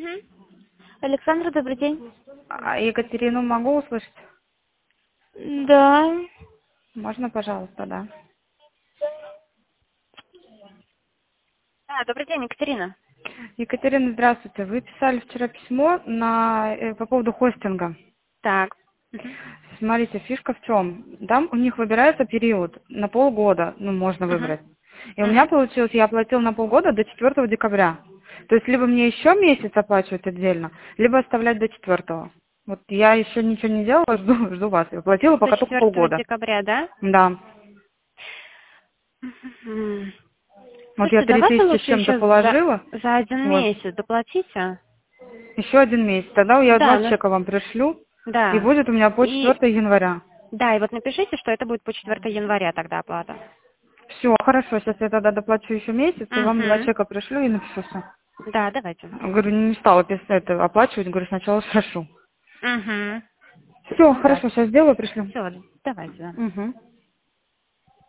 Мгм. Александра, добрый день. Екатерину могу услышать? Да. Можно, пожалуйста, да? Добрый день, Екатерина. Екатерина, здравствуйте. Вы писали вчера письмо по поводу хостинга. Так. Мгм. Смотрите, фишка в чем? Там у них выбирается период на полгода, можно Мгм. выбрать. И у меня Мгм. получилось, я оплатила на полгода до 4 декабря. То есть либо мне еще месяц оплачивать отдельно, либо оставлять до 4. Вот я еще ничего не делала, жду вас. Я оплатила До пока только 4 полгода. декабря, да? Да. Мгм. Вот я Слушайте, 3000 давайте с лучше чем-то еще положила. за один Вот. месяц доплатите. Еще один месяц. Тогда я Да, два у нас, чека вам пришлю, и да. будет у меня по И 4 января. да, и вот напишите, что это будет по 4 января тогда оплата. Все, хорошо, сейчас я тогда доплачу еще месяц, и вам два Угу. чека пришлю и напишу все. Да, давайте. Говорю, не стала писать это, оплачивать, говорю, сначала спрошу. Угу. Все, Ну да. хорошо, сейчас сделаю, пришлю. Все, давайте. Да. Угу.